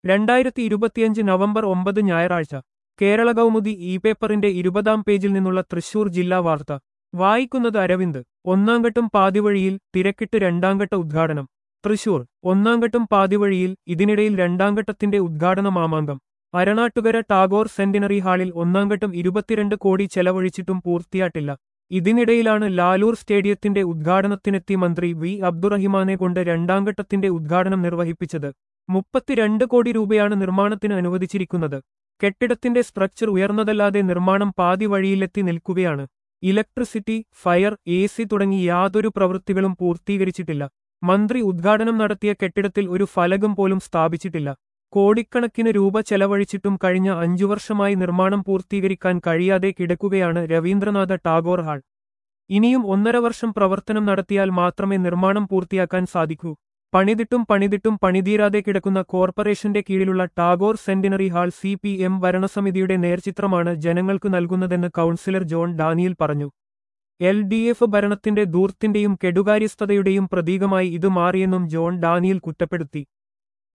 2025 November 9 ഞായറാഴ്ച Kerala Kaumudi E പേപ്പറിന്റെ 20-ാം പേജിൽ നിന്നുള്ള തൃശൂർ ജില്ലാ വാർത്ത വായിക്കുന്നത് അരവിന്ദ്. ഒന്നാംഘട്ടം പാതിവഴിയിൽ തിരക്കിട്ട് രണ്ടാംഘട്ട ഉദ്ഘാടനം. തൃശൂർ ഒന്നാംഘട്ടം പാതിവഴിയിൽ ഇതിനിടയിൽ രണ്ടാംഘട്ടത്തിന്റെ ഉദ്ഘാടന മാമാങ്കം. അരണാട്ടുകര ടാഗോർ സെന്റിനറി ഹാളിൽ ഒന്നാംഘട്ടം 22 കോടി ചെലവഴിച്ചിട്ടും പൂർത്തിയായിട്ടില്ല. ഇതിനിടയിലാണ് ലാലൂർ സ്റ്റേഡിയത്തിന്റെ ഉദ്ഘാടനത്തിനെത്തി മന്ത്രി വി അബ്ദുറഹിമാനെ കൊണ്ട് രണ്ടാംഘട്ടത്തിന്റെ ഉദ്ഘാടനം നിർവഹിപ്പിച്ചത്. 32 കോടി രൂപയാണ് നിർമ്മാണത്തിന് അനുവദിച്ചിരിക്കുന്നത്. കെട്ടിടത്തിന്റെ സ്ട്രക്ചർ ഉയർന്നതല്ലാതെ നിർമ്മാണം പാതി വഴിയിലെത്തി നിൽക്കുകയാണ്. ഇലക്ട്രിസിറ്റി, ഫയർ, AC തുടങ്ങി യാതൊരു പ്രവൃത്തികളും പൂർത്തീകരിച്ചിട്ടില്ല. മന്ത്രി ഉദ്ഘാടനം നടത്തിയ കെട്ടിടത്തിൽ ഒരു ഫലകം പോലും സ്ഥാപിച്ചിട്ടില്ല. കോടിക്കണക്കിന് രൂപ ചെലവഴിച്ചിട്ടും കഴിഞ്ഞ 5 വർഷമായി നിർമ്മാണം പൂർത്തീകരിക്കാൻ കഴിയാതെ കിടക്കുകയാണ് രവീന്ദ്രനാഥ ടാഗോർ ഹാൾ. ഇനിയും 1.5 വർഷം പ്രവർത്തനം നടത്തിയാൽ മാത്രമേ നിർമ്മാണം പൂർത്തിയാക്കാൻ സാധിക്കൂ. പണിതിട്ടും പണിതീരാതെ കിടക്കുന്ന കോർപ്പറേഷന്റെ കീഴിലുള്ള ടാഗോർ സെന്റിനറി ഹാൾ CPM ഭരണസമിതിയുടെ നേർചിത്രമാണ് ജനങ്ങൾക്ക് നൽകുന്നതെന്ന് കൗൺസിലർ ജോൺ ഡാനിയൽ പറഞ്ഞു. LDF ഭരണത്തിന്റെ ധൂർത്തിന്റെയും കെടുകാര്യസ്ഥതയുടെയും പ്രതീകമായി ഇത് മാറിയെന്നും ജോൺ ഡാനിയൽ കുറ്റപ്പെടുത്തി.